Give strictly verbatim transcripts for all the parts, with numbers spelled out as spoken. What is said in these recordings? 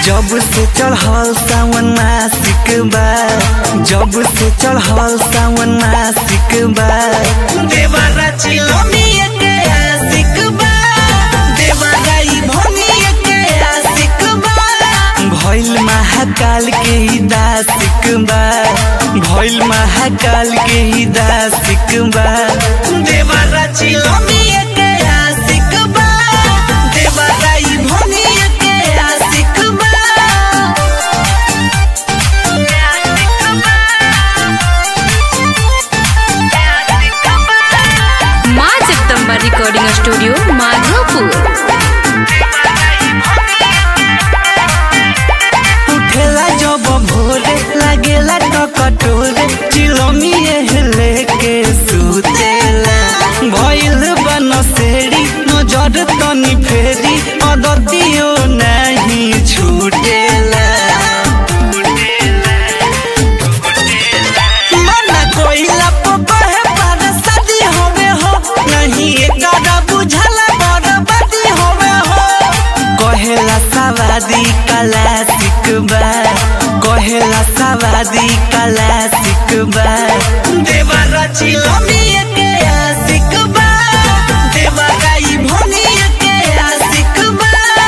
जब से चढ़ल सावन मासिक बा, जब से चढ़ल सावन मासिक बा, देवरा चिलमिया के आशिक बा, देवरा ई भनिया के आशिक बा, भइल महाकाल के ही दासिक बा, भइल महाकाल के ही दासिक बा, देवरा चिलमिया के आशिक बा, देवरा ई भनिया के आशिक बा। माँ जगदम्बा रिकॉर्डिंग स्टूडियो माधोपुर। उठेला जब भोरे लागेला टकटोरे, चिलमिया लेके सुतेला, भइल बनसेड़ी नजर तनी फेरी, अदतियो नहीं छूटेला। मना कोइला पकहे पर शादी होवे हो, नहीं एकरा बुझला बर्बादी होवे हो, कहेला सवादी क्लासिक बा, कहेला सवादी क्लासिक बा, देवरा चिलमिया के आशिक बा, देवरा ई भनिया के आशिक बा।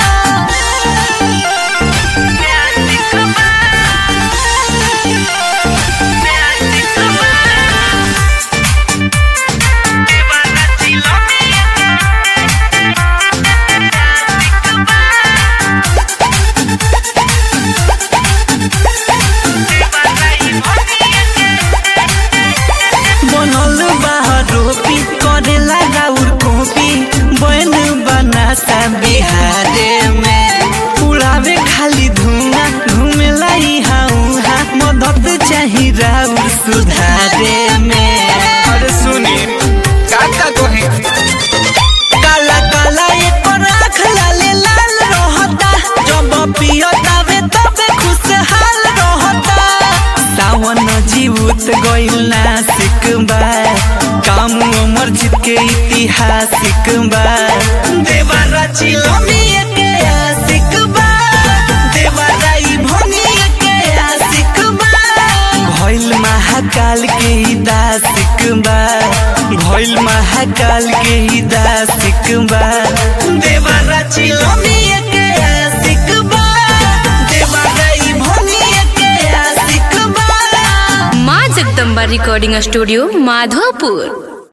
बनल बाहरोपी करेला राउर कॉपी, बन बनासा बिहारे में, उड़ावे खाली धुआं, घूमेला इहाँ उहाँ, मदद चाही राउर सुधारे में। अरे सुनी काका कोहे काला काला एकर आँख लाले लाल रहता, जब पियतावे तबे खुशहाल रहता, सावन जीवत गइल नासिक बा, काम अमर जीत के इतिहासिक बा, देवरा चिलमिया के आशिक बा, देवरा ई भनिया के आशिक बा, भइल महाकाल के ही दासिक बा, भइल महाकाल के ही दासिक बा, देवरा चिलमिया के आशिक बा, देवरा ई भनिया के आशिक बा। माँ जगदम्बा रिकॉर्डिंग स्टूडियो माधोपुर।